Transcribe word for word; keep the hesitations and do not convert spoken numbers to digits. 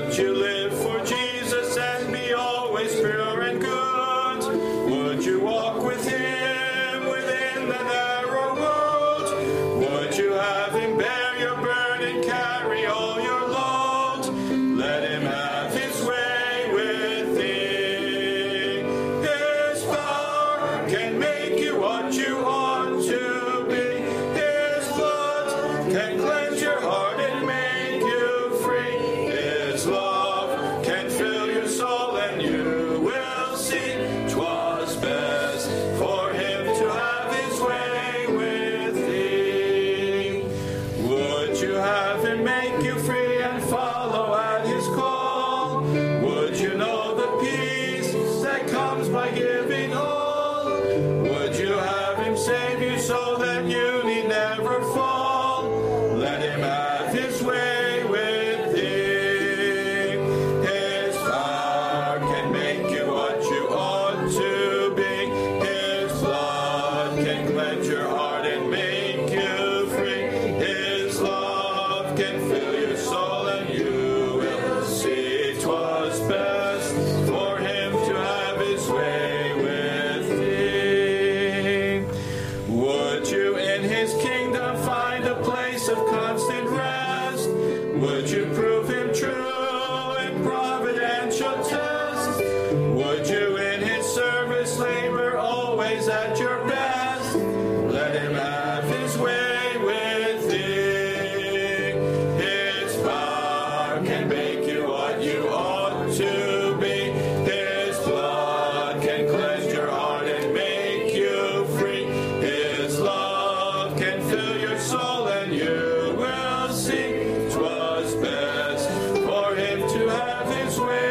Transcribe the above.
Would you live for Jesus and be always pure and good? Would you walk with him within the narrow road? Would you have him bear your burden, carry all your load? Let him have his way with thee. His power can make you what you ought to be. His blood can cleanse your heart and make you free. His love can fill your soul and you will see 'twas best for him to have his way with thee. Would you have him make you free and follow at his call? Would you know the peace that comes by giving all? Would you have him save you so that you need never fall? Let him have his way with thee. His power can make you what you ought to be. His blood can cleanse your heart and make you free. His love can fill your soul and you will see 'twas best for him to have his way with thee. Would you in his kingdom find a place of constant rest? Would you prove him true in providential test? Would you in his service labor always at your best? Let him have his way with thee. His power can make you what you ought to be. His blood can cleanse your heart and make you free. His love can fill your soul and you will see 'twas best for him to have his way